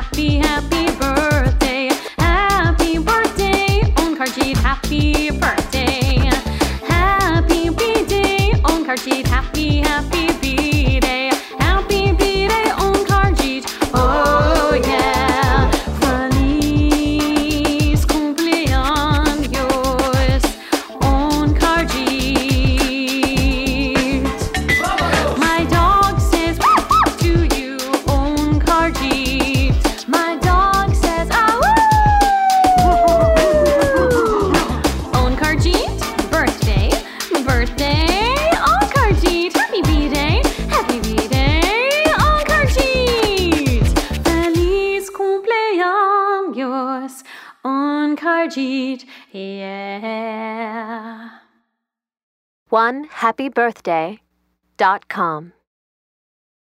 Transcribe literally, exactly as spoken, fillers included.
happy, happy birthday. Happy birthday, Onkar-jeet, happy birthday. Happy B-day, Onkar-jeet, happy, happy B-day. Happy B-day, Onkar-jeet, oh yeah. Feliz cumpleaños, Onkar-jeet. My dog says to you, Onkar-jeet. My dog says ah woo. Onkar-jeet, birthday, birthday, Onkar-jeet. Happy B-day, happy B-day, Onkar-jeet. Feliz cumpleaños, Onkar-jeet, yeah. one happy birthday dot com